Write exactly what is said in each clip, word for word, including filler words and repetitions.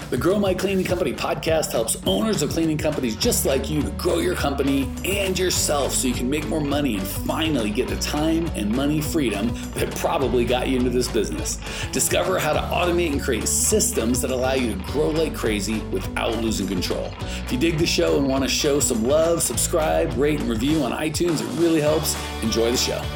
The Grow My Cleaning Company podcast helps owners of cleaning companies just like you to grow your company and yourself so you can make more money and finally get the time and money freedom that probably got you into this business. Discover how to automate and create systems that allow you to grow like crazy without losing control. If you dig the show and want to show some love, subscribe, rate, and review on iTunes. It really helps. Enjoy the show.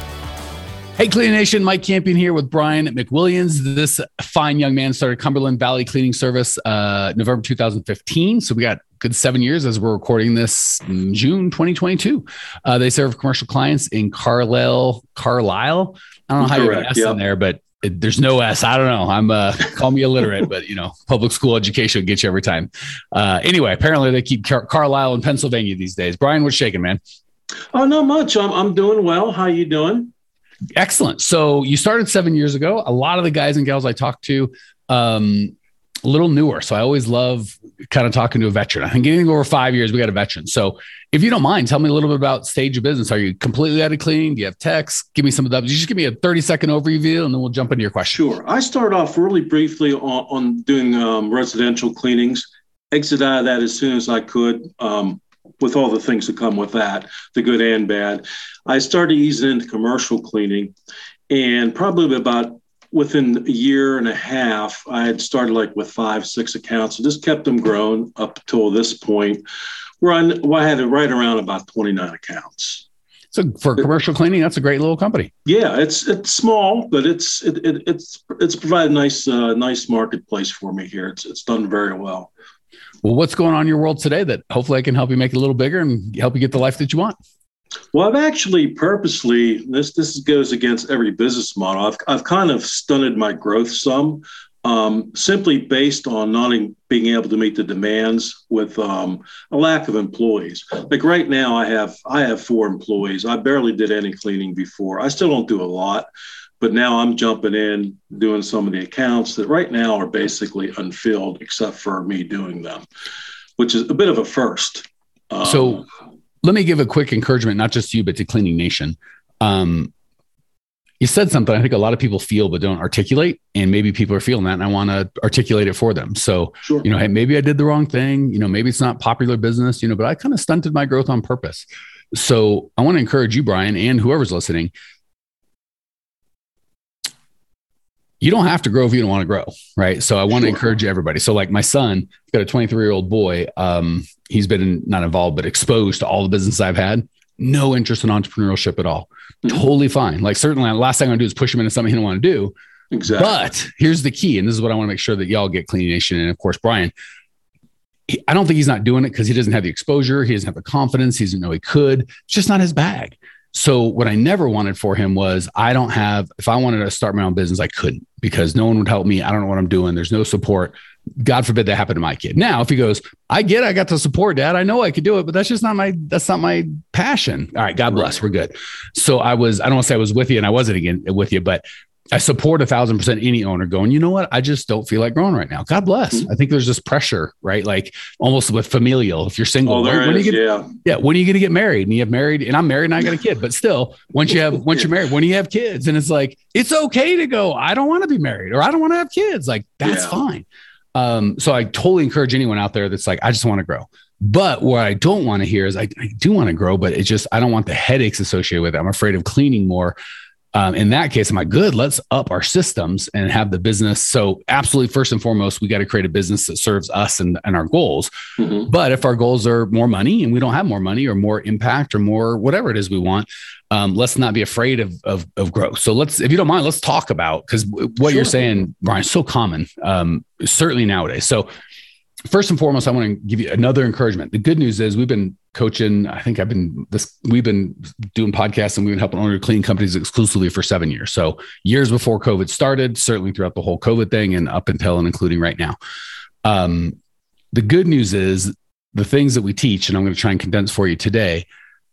Hey, Cleaning Nation, Mike Campion here with Brian McWilliams. This fine young man started Cumberland Valley Cleaning Service uh, November two thousand fifteen. So we got good seven years as we're recording this in June twenty twenty-two. Uh, they serve commercial clients in Carlisle. Carlisle. I don't know how Correct, you have an S yep. in there, but it, there's no S. I don't know. I'm uh, call me illiterate, but you know, public school education will get you every time. Uh, anyway, apparently they keep Car- Carlisle in Pennsylvania these days. Brian, what's shaking, man? Oh, not much. I'm I'm doing well. How you doing? Excellent. So you started seven years ago. A lot of the guys and gals I talk to, um, a little newer. So I always love kind of talking to a veteran. I think anything over five years, we got a veteran. So if you don't mind, tell me a little bit about stage of business. Are you completely out of cleaning? Do you have techs? Give me some of that. Just give me a thirty second overview and then we'll jump into your question. Sure. I started off really briefly on, on doing um, residential cleanings, exit out of that as soon as I could. Um, with all the things that come with that, the good and bad. I started easing into commercial cleaning, and probably about within a year and a half, I had started like with five, six accounts, and just kept them growing up till this point where I, where I had it right around about twenty-nine accounts. So for commercial cleaning, that's a great little company. Yeah, it's it's small, but it's it, it, it's it's provided a nice uh, nice marketplace for me here. It's it's done very well. Well, what's going on in your world today that hopefully I can help you make it a little bigger and help you get the life that you want? Well, I've actually purposely, this this goes against every business model. I've I've kind of stunted my growth some, um, simply based on not being able to meet the demands with um, a lack of employees. Like right now, I have I have four employees. I barely did any cleaning before. I still don't do a lot. But now I'm jumping in, doing some of the accounts that right now are basically unfilled, except for me doing them, which is a bit of a first. Um, so let me give a quick encouragement, not just to you, but to Cleaning Nation. Um, you said something I think a lot of people feel but don't articulate, and maybe people are feeling that, and I want to articulate it for them. So, sure. you know, hey, maybe I did the wrong thing. You know, maybe it's not popular business, you know, but I kind of stunted my growth on purpose. So I want to encourage you, Brian, and whoever's listening. You don't have to grow if you don't want to grow, right? So I want sure. to encourage everybody. So like my son, I've got a twenty-three year old boy. Um, he's been in, not involved, but exposed to all the business I've had. No interest in entrepreneurship at all. Mm-hmm. Totally fine. Like certainly the last thing I'm gonna do is push him into something he don't want to do. Exactly. But here's the key. And this is what I want to make sure that y'all get, Cleaning Nation. And of course, Brian, he, I don't think he's not doing it because he doesn't have the exposure. He doesn't have the confidence. He doesn't know he could. It's just not his bag. So what I never wanted for him was I don't have, if I wanted to start my own business, I couldn't because no one would help me. I don't know what I'm doing. There's no support. God forbid that happened to my kid. Now, if he goes, I get, it, I got the support, Dad. I know I could do it, but that's just not my, that's not my passion. All right. God bless. Right. We're good. So I was, I don't want to say I was with you and I wasn't again with you, but I support a thousand percent any owner going, you know what? I just don't feel like growing right now. God bless. Mm-hmm. I think there's this pressure, right? Like almost with familial, if you're single, oh, when, when is, you get, yeah. yeah. When are you going to get married? And you have married and I'm married and I got a kid, but still once you have, once you're married, when you have kids and it's like, it's okay to go, I don't want to be married or I don't want to have kids. Like that's yeah. fine. Um, so I totally encourage anyone out there that's like, I just want to grow. But what I don't want to hear is I, I do want to grow, but it's just, I don't want the headaches associated with it. I'm afraid of cleaning more. Um, in that case, am I good? Let's up our systems and have the business. So absolutely, first and foremost, we got to create a business that serves us and, and our goals. Mm-hmm. But if our goals are more money and we don't have more money or more impact or more whatever it is we want, um, let's not be afraid of, of, of growth. So let's, if you don't mind, let's talk about, because what sure. you're saying, Brian, is so common, um, certainly nowadays. So first and foremost, I want to give you another encouragement. The good news is we've been coaching. I think I've been this, we've been doing podcasts and we've been helping owner cleaning companies exclusively for seven years. So years before COVID started, certainly throughout the whole COVID thing and up until and including right now. Um, the good news is the things that we teach, and I'm going to try and condense for you today,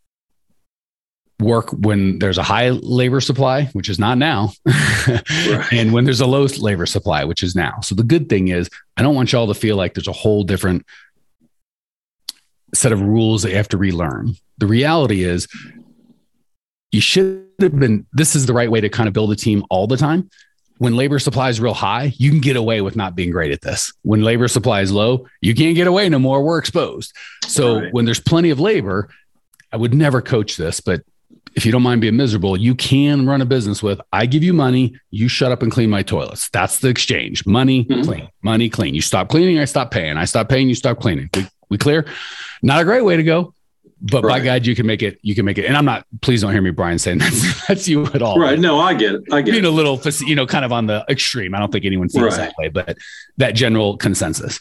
work when there's a high labor supply, which is not now, right. and when there's a low labor supply, which is now. So the good thing is I don't want y'all to feel like there's a whole different set of rules that you have to relearn. The reality is you should have been, this is the right way to kind of build a team all the time. when labor supply is real high, you can get away with not being great at this. When labor supply is low, you can't get away no more. We're exposed. So right. when there's plenty of labor, I would never coach this, but if you don't mind being miserable, you can run a business with, I give you money, you shut up and clean my toilets. That's the exchange. Money, mm-hmm. clean, money, clean. You stop cleaning, I stop paying. I stop paying, you stop cleaning. We, we clear? Not a great way to go, but right. by God, you can make it, you can make it. And I'm not, please don't hear me, Brian, saying that's, that's you at all. Right. No, I get it. I get Being it. a little, you know, kind of on the extreme. I don't think anyone feels right. that way, but that general consensus.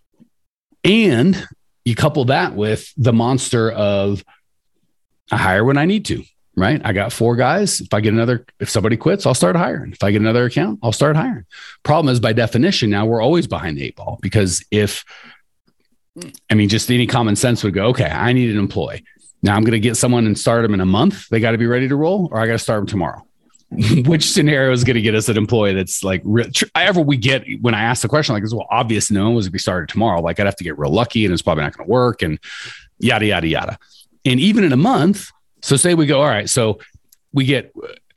And you couple that with the monster of I hire when I need to. Right. I got four guys. If I get another, if somebody quits, I'll start hiring. If I get another account, I'll start hiring. Problem is, by definition, now we're always behind the eight ball, because if, I mean, just any common sense would go, okay, I need an employee. Now I'm going to get someone and start them in a month. They got to be ready to roll, or I got to start them tomorrow. Which scenario is going to get us an employee that's like, ever we get, when I ask the question, like, it's well, obvious no was if we started tomorrow, like I'd have to get real lucky and it's probably not going to work and yada, yada, yada. And even in a month, so say we go, all right, so we get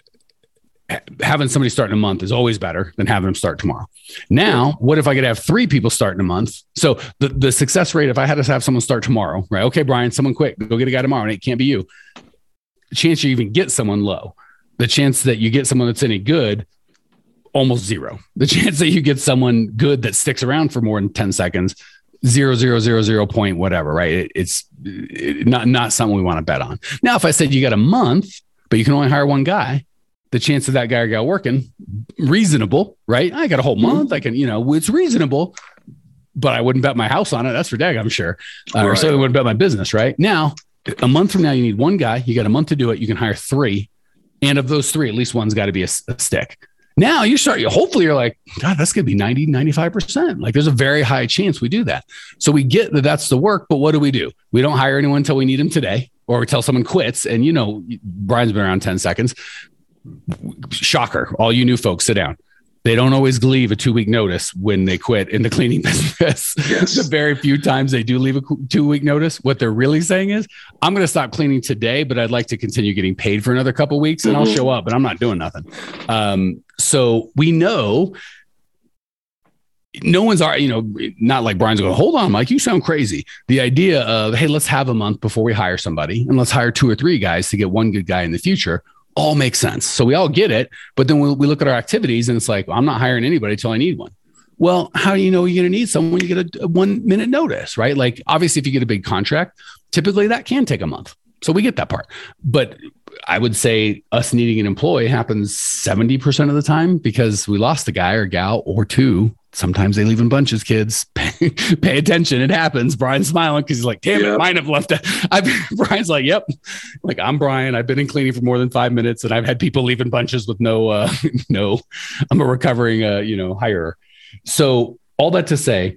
having somebody start in a month is always better than having them start tomorrow. Now, what if I could have three people start in a month? So the, the success rate, if I had to have someone start tomorrow, right? Okay, Brian, someone quit, go get a guy tomorrow and it can't be you. The chance you even get someone low. The chance that you get someone that's any good, almost zero. The chance that you get someone good that sticks around for more than ten seconds, zero, zero, zero, zero point, whatever, right? It, it's it, not, not something we want to bet on. Now, if I said you got a month, but you can only hire one guy, the chance of that guy or gal working, reasonable, right? I got a whole month. I can, you know, it's reasonable, but I wouldn't bet my house on it. That's for dag, I'm sure. Uh, right. Or certainly wouldn't bet my business, right? Now, a month from now, you need one guy. You got a month to do it. You can hire three. And of those three, at least one's got to be a, a stick. Now you start, hopefully you're like, God, that's going to be ninety, ninety-five percent. Like there's a very high chance we do that. So we get that that's the work, but what do we do? We don't hire anyone until we need them today, or we tell someone quits. And you know, Brian's been around ten seconds. Shocker. All you new folks, sit down. They don't always leave a two week notice when they quit in the cleaning business. Yes. The very few times they do leave a two week notice, what they're really saying is, I'm going to stop cleaning today, but I'd like to continue getting paid for another couple of weeks and mm-hmm. I'll show up, but I'm not doing nothing. Um, so we know no one's, you know, not like Brian's going, hold on, Mike, you sound crazy. The idea of, hey, let's have a month before we hire somebody and let's hire two or three guys to get one good guy in the future. All makes sense. So we all get it. But then we, we look at our activities and it's like, well, I'm not hiring anybody until I need one. Well, how do you know you're going to need someone when you get a, a one minute notice, right? Like obviously if you get a big contract, typically that can take a month. So we get that part. But I would say us needing an employee happens seventy percent of the time because we lost a guy or gal or two. Sometimes they leave in bunches, kids. Pay, pay attention. It happens. Brian's smiling because he's like, damn yep. it, mine have left. I've, Brian's like, yep. Like, I'm Brian. I've been in cleaning for more than five minutes and I've had people leave in bunches with no, uh, no, I'm a recovering, uh, you know, hirer. So all that to say,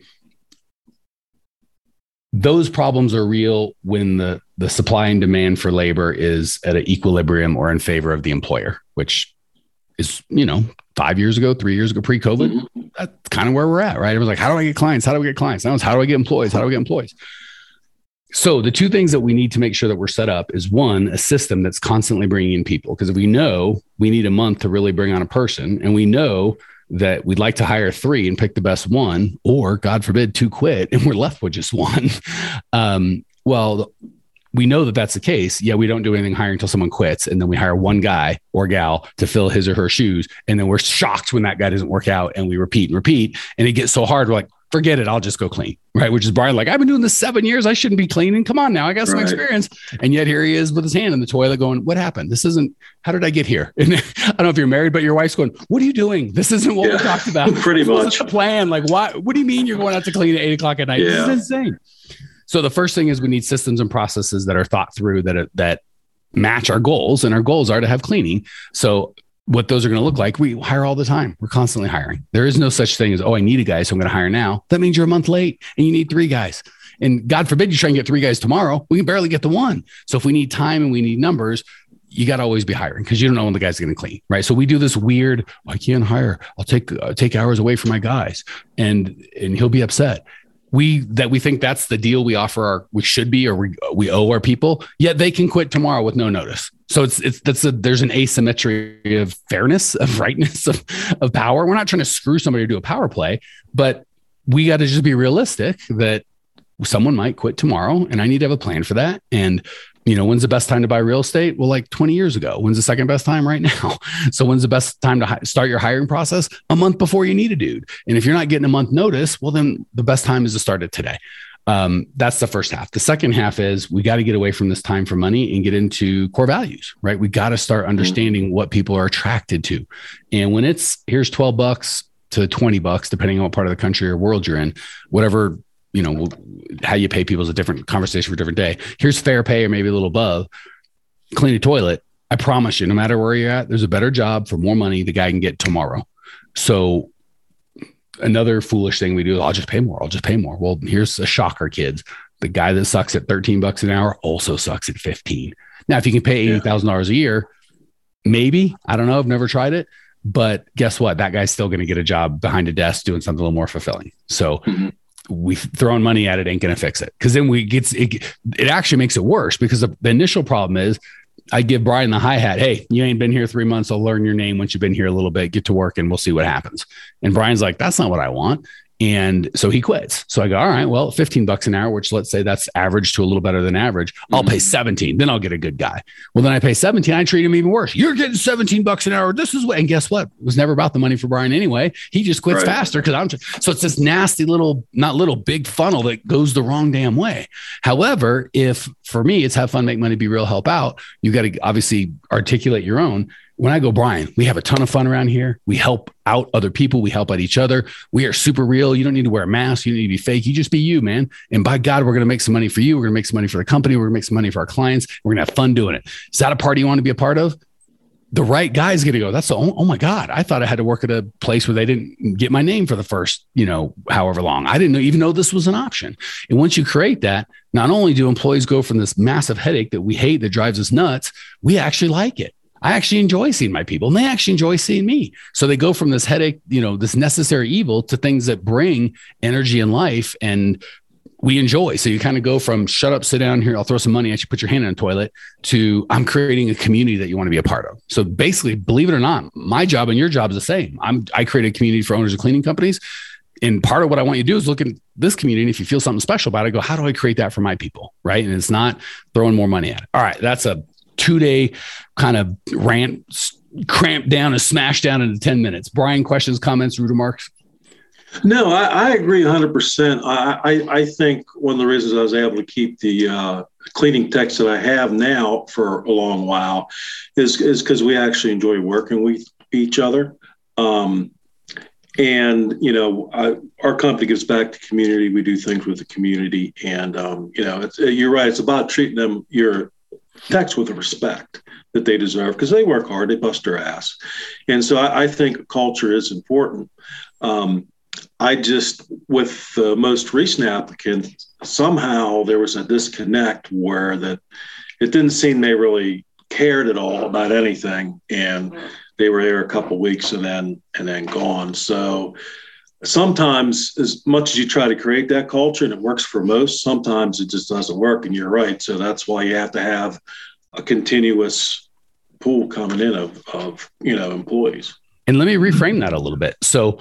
those problems are real when the, the supply and demand for labor is at an equilibrium or in favor of the employer, which is, you know, five years ago, three years ago, pre-COVID, mm-hmm. that's kind of where we're at, right? Everyone's like, how do I get clients? How do we get clients? Now it's how do I get employees? How do we get employees? So the two things that we need to make sure that we're set up is one, a system that's constantly bringing in people. Because if we know we need a month to really bring on a person and we know that we'd like to hire three and pick the best one, or God forbid, two quit and we're left with just one. Um, well, we know that that's the case. Yeah, we don't do anything hiring until someone quits. And then we hire one guy or gal to fill his or her shoes. And then we're shocked when that guy doesn't work out and we repeat and repeat. And it gets so hard. We're like, forget it. I'll just go clean. Right. Which is Brian. Like, I've been doing this seven years. I shouldn't be cleaning. Come on now. I got some right. experience. And yet here he is with his hand in the toilet going, what happened? This isn't, how did I get here? And I don't know if you're married, but your wife's going, what are you doing? This isn't what yeah, we talked about. Pretty this much. The plan. Like, why, what do you mean you're going out to clean at eight o'clock at night? Yeah. This is insane. So the first thing is we need systems and processes that are thought through that, are, that match our goals, and our goals are to have cleaning. So what those are going to look like, we hire all the time. We're constantly hiring. There is no such thing as, oh, I need a guy, so I'm going to hire now. That means you're a month late and you need three guys. And God forbid you try and get three guys tomorrow. We can barely get the one. So if we need time and we need numbers, you got to always be hiring because you don't know when the guy's going to clean, right? So we do this weird, oh, I can't hire. I'll take uh, take hours away from my guys, and and he'll be upset. we that we think that's the deal we offer our we should be or we, we owe our people, yet they can quit tomorrow with no notice. So it's it's that's a there's an asymmetry of fairness, of rightness, of, of power. We're not trying to screw somebody to do a power play, but we got to just be realistic that someone might quit tomorrow, and I need to have a plan for that. And you know, when's the best time to buy real estate? Well, like twenty years ago. When's the second best time? Right now. So when's the best time to hi- start your hiring process? A month before you need a dude. And if you're not getting a month notice, well, then the best time is to start it today. Um, that's the first half. The second half is we got to get away from this time for money and get into core values, right? We got to start understanding what people are attracted to. And when it's here's twelve bucks to twenty bucks, depending on what part of the country or world you're in, whatever, you know, how you pay people is a different conversation for a different day. Here's fair pay or maybe a little above. Clean a toilet. I promise you, no matter where you're at, there's a better job for more money the guy can get tomorrow. So another foolish thing we do, I'll just pay more. I'll just pay more. Well, here's a shocker, kids. The guy that sucks at thirteen bucks an hour also sucks at fifteen. Now, if you can pay eighty thousand dollars a year, maybe, I don't know. I've never tried it, but guess what? That guy's still going to get a job behind a desk doing something a little more fulfilling. So mm-hmm. we throwing money at it ain't going to fix it. Cause then we get, it, it actually makes it worse because the, the initial problem is I give Brian the hi-hat. Hey, you ain't been here three months. I'll learn your name once you've been here a little bit, get to work and we'll see what happens. And Brian's like, that's not what I want. And so he quits. So I go, all right, well, fifteen bucks an hour, which let's say that's average to a little better than average. I'll mm-hmm. pay seventeen. Then I'll get a good guy. Well, then I pay seventeen. I treat him even worse. You're getting seventeen bucks an hour. This is what, and guess what? It was never about the money for Brian anyway. He just quits right. faster because I'm, so it's this nasty little, not little big funnel that goes the wrong damn way. However, if for me, it's have fun, make money, be real, help out, you got to obviously articulate your own. When I go, Brian, we have a ton of fun around here. We help out other people. We help out each other. We are super real. You don't need to wear a mask. You don't need to be fake. You just be you, man. And by God, we're going to make some money for you. We're going to make some money for the company. We're going to make some money for our clients. We're going to have fun doing it. Is that a party you want to be a part of? The right guy is going to go, that's the, oh, oh my God. I thought I had to work at a place where they didn't get my name for the first, you know, however long. I didn't know, even know this was an option. And once you create that, not only do employees go from this massive headache that we hate that drives us nuts, we actually like it. I actually enjoy seeing my people and they actually enjoy seeing me. So they go from this headache, you know, this necessary evil to things that bring energy and life and we enjoy. So you kind of go from shut up, sit down here, I'll throw some money at you, put your hand in a toilet to I'm creating a community that you want to be a part of. So basically, believe it or not, my job and your job is the same. I'm, I create a community for owners of cleaning companies. And part of what I want you to do is look at this community. And if you feel something special about it, go, how do I create that for my people? Right. And it's not throwing more money at it. All right. That's a two-day kind of rant, cramped down and smashed down into ten minutes. Brian, questions, comments, root remarks? No, I, I agree one hundred percent. I, I, I think one of the reasons I was able to keep the uh, cleaning techs that I have now for a long while is is because we actually enjoy working with each other. Um, and, you know, I, our company gives back to community. We do things with the community. And, um, you know, it's, you're right. It's about treating them, your techs with the respect that they deserve because they work hard, they bust their ass. And so I, I think culture is important. Um, I just, with the most recent applicant, somehow there was a disconnect where that it didn't seem they really cared at all about anything. And they were there a couple of weeks and then, and then gone. So sometimes as much as you try to create that culture and it works for most, sometimes it just doesn't work. And you're right. So that's why you have to have a continuous pool coming in of, of, you know, employees. And let me reframe that a little bit. So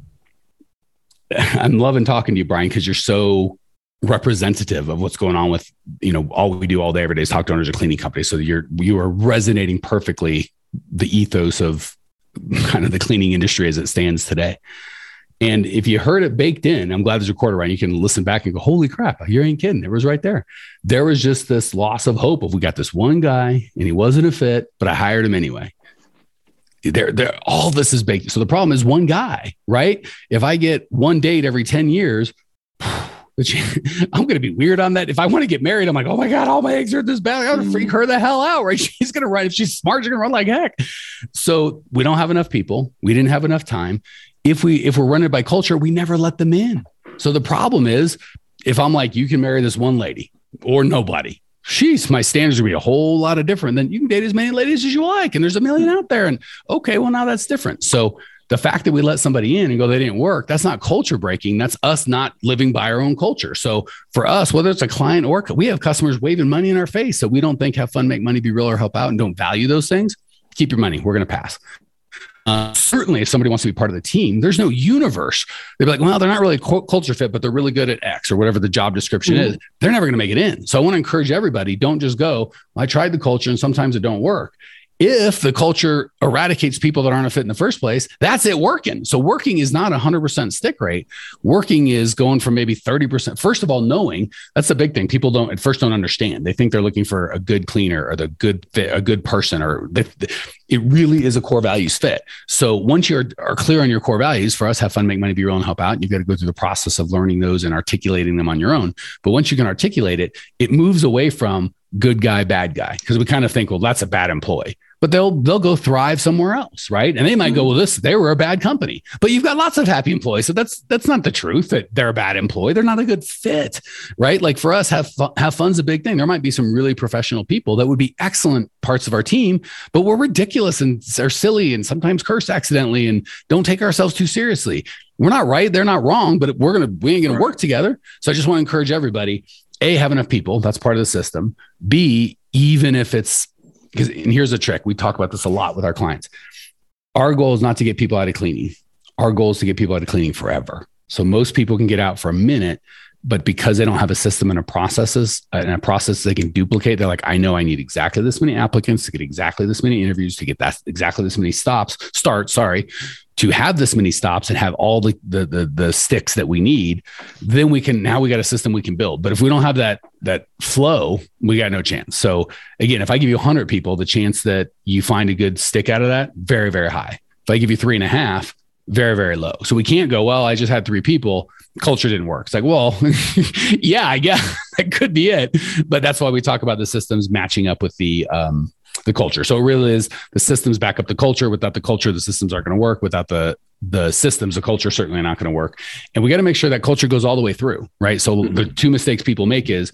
I'm loving talking to you, Brian, because you're so representative of what's going on with, you know, all we do all day, every day is talk to owners of cleaning companies. So you're, you are resonating perfectly the ethos of kind of the cleaning industry as it stands today. And if you heard it baked in, I'm glad there's a recorder, right? You can listen back and go, holy crap, you ain't kidding. It was right there. There was just this loss of hope of we got this one guy and he wasn't a fit, but I hired him anyway. There, there, all this is baked. So the problem is one guy, right? If I get one date every ten years, I'm going to be weird on that. If I want to get married, I'm like, oh my God, all my eggs are in this bag. I'm going to freak her the hell out, right? She's going to run. If she's smart, she's going to run like heck. So we don't have enough people. We didn't have enough time. If we, if we're running by culture, we never let them in. So the problem is if I'm like, you can marry this one lady or nobody, sheesh, my standards would be a whole lot of different than you can date as many ladies as you like. And there's a million out there. And okay, well now that's different. So The fact that we let somebody in and go, they didn't work, that's not culture breaking. That's us not living by our own culture. So for us, whether it's a client or we have customers waving money in our face that we don't think have fun, make money, be real, or help out, and don't value those things, keep your money. We're going to pass. Uh, certainly, if somebody wants to be part of the team, there's no universe. They'd be like, well, they're not really culture fit, but they're really good at X or whatever the job description mm-hmm. is. They're never going to make it in. So I want to encourage everybody, don't just go, well, I tried the culture and sometimes it don't work. If the culture eradicates people that aren't a fit in the first place, that's it working. So working is not a hundred percent stick rate. Working is going from maybe thirty percent. First of all, knowing that's the big thing. People don't at first don't understand. They think they're looking for a good cleaner or the good fit, a good person, or the, the, it really is a core values fit. So once you are clear on your core values, for us, have fun, make money, be real, and help out, you've got to go through the process of learning those and articulating them on your own. But once you can articulate it, it moves away from good guy, bad guy, because we kind of think, well, that's a bad employee. But they'll they'll go thrive somewhere else, right? And they might go, well, this they were a bad company, but you've got lots of happy employees. So that's that's not the truth that they're a bad employee. They're not a good fit, right? Like for us, have fun, have fun's a big thing. There might be some really professional people that would be excellent parts of our team, but we're ridiculous and are silly and sometimes curse accidentally and don't take ourselves too seriously. We're not right. They're not wrong, but we're gonna we ain't gonna work together. So I just want to encourage everybody: A, have enough people. That's part of the system. B, even if it's Because, and here's a trick. We talk about this a lot with our clients. Our goal is not to get people out of cleaning. Our goal is to get people out of cleaning forever. So most people can get out for a minute, but because they don't have a system and a processes and a process they can duplicate, they're like, I know I need exactly this many applicants to get exactly this many interviews, to get that exactly this many stops, start, sorry, to have this many stops and have all the, the, the, the sticks that we need. Then we can, now we got a system we can build. But if we don't have that, that flow, we got no chance. So again, if I give you a hundred people, the chance that you find a good stick out of that, very, very high. If I give you three and a half, very, very low. So we can't go, well, I just had three people, culture didn't work. It's like, well, yeah, I guess that could be it. But that's why we talk about the systems matching up with the, um, the culture. So it really is the systems back up the culture. Without the culture, the systems aren't going to work. Without the, the systems, the culture certainly not going to work. And we got to make sure that culture goes all the way through, right? So mm-hmm. the two mistakes people make is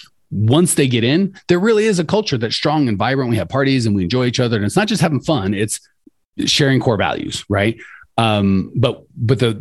once they get in, there really is a culture that's strong and vibrant. We have parties and we enjoy each other. And it's not just having fun, it's sharing core values, right? Um, but, but the,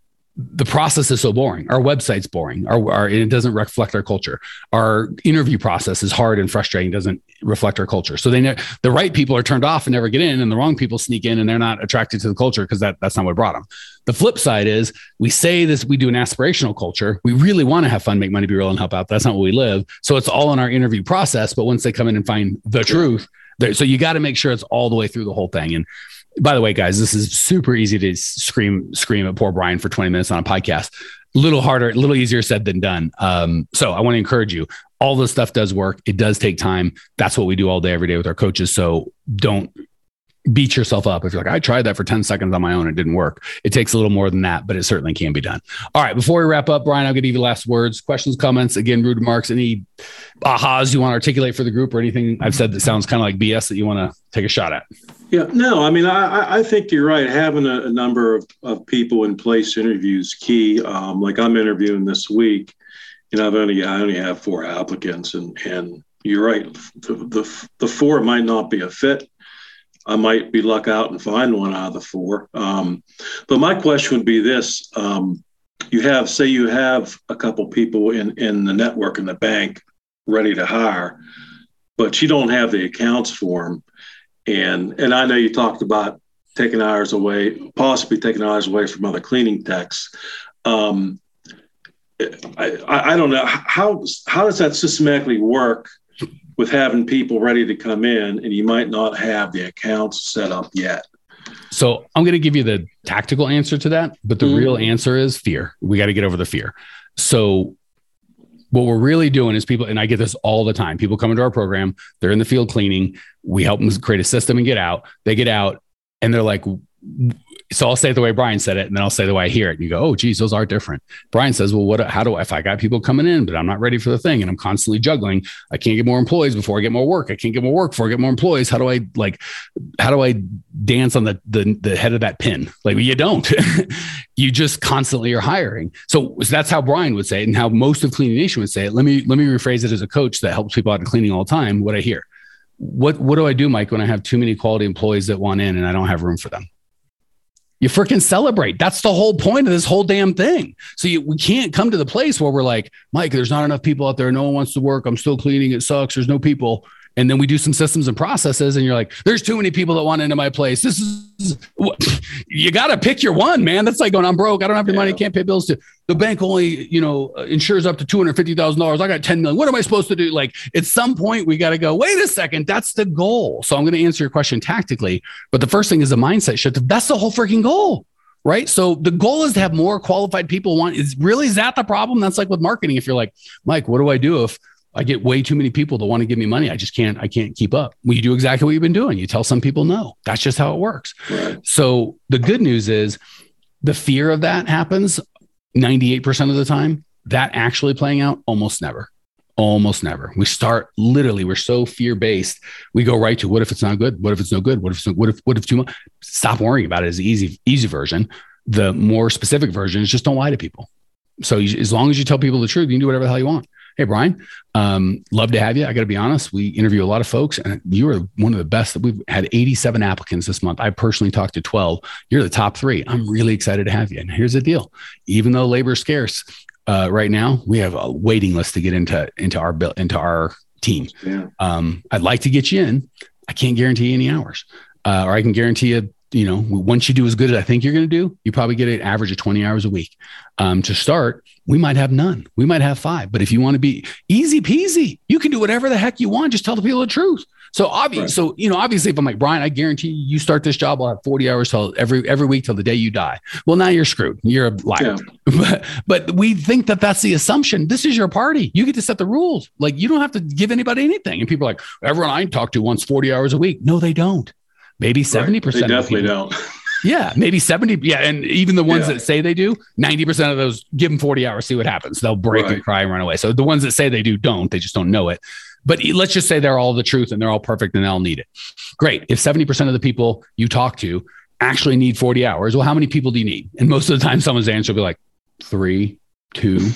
the process is so boring. Our website's boring. Our, our, it doesn't reflect our culture. Our interview process is hard and frustrating. Doesn't reflect our culture. So they ne- the right people are turned off and never get in, and the wrong people sneak in and they're not attracted to the culture because that, that's not what brought them. The flip side is we say this, we do an aspirational culture. We really want to have fun, make money, be real, and help out. That's not what we live. So it's all in our interview process. But once they come in and find the truth, so you got to make sure it's all the way through the whole thing. And by the way, guys, this is super easy to scream, scream at poor Brian for twenty minutes on a podcast. A little harder, a little easier said than done. Um, so I want to encourage you. All this stuff does work. It does take time. That's what we do all day, every day with our coaches. So don't beat yourself up if you're like, I tried that for ten seconds on my own. It didn't work. It takes a little more than that, but it certainly can be done. All right. Before we wrap up, Brian, I'll give you the last words, questions, comments, again, rude remarks, any ahas you want to articulate for the group or anything I've said that sounds kind of like B S that you want to take a shot at. Yeah, no, I mean, I, I think you're right. Having a, a number of, of people in place interviews key. Um, like I'm interviewing this week, and I've only I only have four applicants, and and you're right. The the, the four might not be a fit. I might be luck out and find one out of the four. Um, but my question would be this: um, you have, say, you have a couple people in in the network in the bank ready to hire, but you don't have the accounts for them. And and I know you talked about taking hours away, possibly taking hours away from other cleaning techs. Um, I, I don't know how how does that systematically work with having people ready to come in, and you might not have the accounts set up yet. So I'm going to give you the tactical answer to that, but the mm-hmm. real answer is fear. We got to get over the fear. So what we're really doing is people, and I get this all the time, people come into our program, they're in the field cleaning. We help them create a system and get out. They get out and they're like, so I'll say it the way Brian said it, and then I'll say the way I hear it. And you go, oh, geez, those are different. Brian says, well, what, how do I, if I got people coming in, but I'm not ready for the thing and I'm constantly juggling, I can't get more employees before I get more work. I can't get more work before I get more employees. How do I like, how do I dance on the, the, the head of that pin? Like you don't, you just constantly are hiring. So, so that's how Brian would say it and how most of Cleaning Nation would say it. Let me, let me rephrase it as a coach that helps people out in cleaning all the time. What I hear, what, what do I do, Mike, when I have too many quality employees that want in and I don't have room for them? You freaking celebrate. That's the whole point of this whole damn thing. So you, we can't come to the place where we're like, Mike, there's not enough people out there. No one wants to work. I'm still cleaning. It sucks. There's no people. And then we do some systems and processes and you're like, there's too many people that want into my place. This is, you got to pick your one, man. That's like going, I'm broke. I don't have the yeah. money. Can't pay bills. To the bank only, you know, insures up to two hundred fifty thousand dollars. I got ten million. What am I supposed to do? Like at some point we got to go, wait a second. That's the goal. So I'm going to answer your question tactically. But the first thing is a mindset shift. That's the whole freaking goal. Right. So the goal is to have more qualified people want is really, is that the problem? That's like with marketing. If you're like, Mike, what do I do if I get way too many people that want to give me money? I just can't, I can't keep up. Well, you do exactly what you've been doing. You tell some people no. That's just how it works. Right. So the good news is the fear of that happens ninety-eight percent of the time. That actually playing out almost never, almost never. We start literally, we're so fear-based. We go right to what if it's not good? What if it's no good? What if it's no, what if, what if too much? Stop worrying about it is the easy, easy version. The more specific version is just don't lie to people. So you, as long as you tell people the truth, you can do whatever the hell you want. Hey, Brian, um, love to have you. I got to be honest. We interview a lot of folks and you are one of the best. We've had eighty-seven applicants this month. I personally talked to twelve. You're the top three. I'm really excited to have you. And here's the deal. Even though labor is scarce uh, right now, we have a waiting list to get into, into our bill, into our team. Yeah. Um, I'd like to get you in. I can't guarantee any hours uh, or I can guarantee you, you know, once you do as good as I think you're going to do, you probably get an average of twenty hours a week. Um, to start, we might have none. We might have five. But if you want to be easy peasy, you can do whatever the heck you want. Just tell the people the truth. So obviously, right. so you know, obviously, if I'm like, Brian, I guarantee you start this job, I'll have forty hours till every every week till the day you die. Well, now you're screwed. You're a liar. Yeah. But, but we think that that's the assumption. This is your party. You get to set the rules. Like you don't have to give anybody anything. And people are like, everyone I talk to wants forty hours a week. No, they don't. Maybe seventy percent. Right. They definitely of don't. Yeah, maybe seventy. Yeah. And even the ones yeah. that say they do, ninety percent of those, give them forty hours, see what happens. They'll break right. and cry and run away. So the ones that say they do, don't, they just don't know it. But let's just say they're all the truth and they're all perfect and they all need it. Great. If seventy percent of the people you talk to actually need forty hours, well, how many people do you need? And most of the time someone's answer will be like three, two.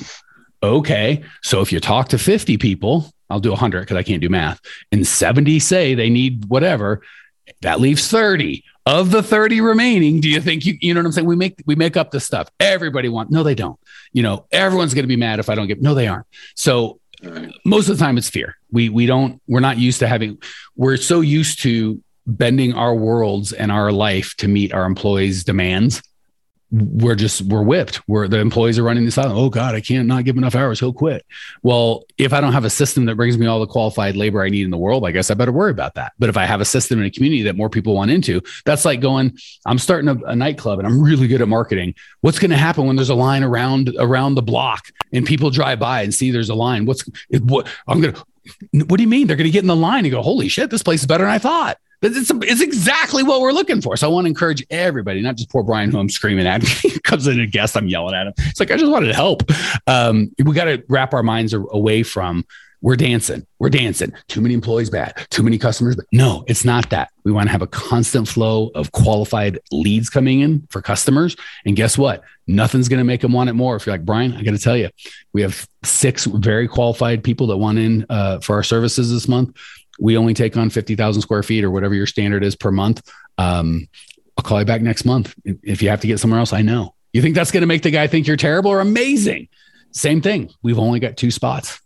Okay. So if you talk to fifty people, I'll do a hundred because I can't do math, and seventy say they need whatever, that leaves thirty. Of the thirty remaining, do you think you, you know what I'm saying? We make, we make up this stuff. Everybody wants, no, they don't. You know, everyone's going to be mad if I don't get, no, they aren't. So right. most of the time it's fear. We, we don't, we're not used to having, we're so used to bending our worlds and our life to meet our employees' demands. We're just, we're whipped. We're the employees are running this out. Oh God, I can't not give enough hours. He'll quit. Well, if I don't have a system that brings me all the qualified labor I need in the world, I guess I better worry about that. But if I have a system in a community that more people want into, that's like going, I'm starting a, a nightclub and I'm really good at marketing. What's going to happen when there's a line around, around the block and people drive by and see there's a line? What's what I'm going to, what do you mean? They're going to get in the line and go, holy shit, this place is better than I thought. It's, it's exactly what we're looking for. So I want to encourage everybody, not just poor Brian, who I'm screaming at. He comes in a guest, I'm yelling at him. It's like, I just wanted to help. Um, we got to wrap our minds away from we're dancing, we're dancing. Too many employees bad, too many customers. But no, it's not that. We want to have a constant flow of qualified leads coming in for customers. And guess what? Nothing's going to make them want it more. If you're like, Brian, I got to tell you, we have six very qualified people that want in uh, for our services this month. We only take on fifty thousand square feet or whatever your standard is per month. Um, I'll call you back next month. If you have to get somewhere else, I know. You think that's going to make the guy think you're terrible or amazing? Same thing. We've only got two spots.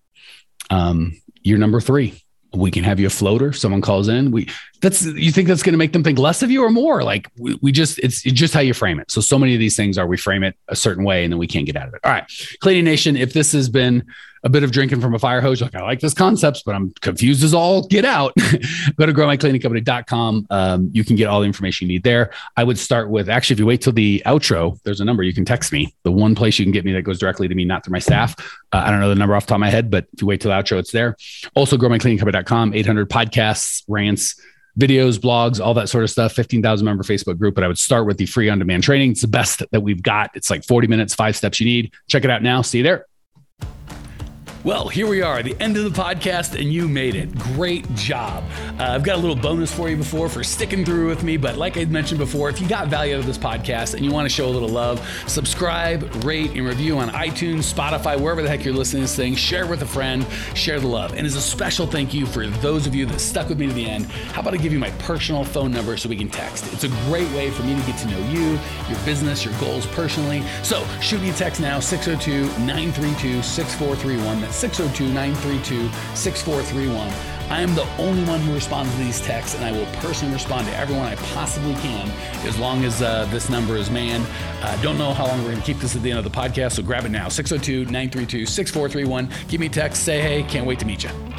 Um, you're number three. We can have you a floater. Someone calls in. We that's you think that's going to make them think less of you or more? Like we, we just it's, it's just how you frame it. So so many of these things are we frame it a certain way and then we can't get out of it. All right, Cleaning Nation. If this has been a bit of drinking from a fire hose, like I like this concept, but I'm confused as all get out. Go to grow my cleaning company dot com. Um, you can get all the information you need there. I would start with actually, if you wait till the outro, there's a number you can text me. The one place you can get me that goes directly to me, not through my staff. Uh, I don't know the number off the top of my head, but if you wait till the outro, it's there. Also, grow my cleaning company dot com, eight hundred podcasts, rants, videos, blogs, all that sort of stuff, fifteen thousand member Facebook group. But I would start with the free on-demand training. It's the best that we've got. It's like forty minutes, five steps you need. Check it out now. See you there. Well, here we are, the end of the podcast, and you made it. Great job. Uh, I've got a little bonus for you before for sticking through with me, but like I mentioned before, if you got value out of this podcast and you want to show a little love, subscribe, rate, and review on iTunes, Spotify, wherever the heck you're listening to this thing. Share with a friend, share the love. And as a special thank you for those of you that stuck with me to the end, how about I give you my personal phone number so we can text? It's a great way for me to get to know you, your business, your goals personally. So shoot me a text now, six oh two, nine three two, six four three one. That's six oh two, nine three two, six four three one. I am the only one who responds to these texts, and I will personally respond to everyone I possibly can as long as uh, this number is manned. I uh, don't know how long we're going to keep this at the end of the podcast, so grab it now, six oh two, nine three two, six four three one. Give me a text, say hey, can't wait to meet you.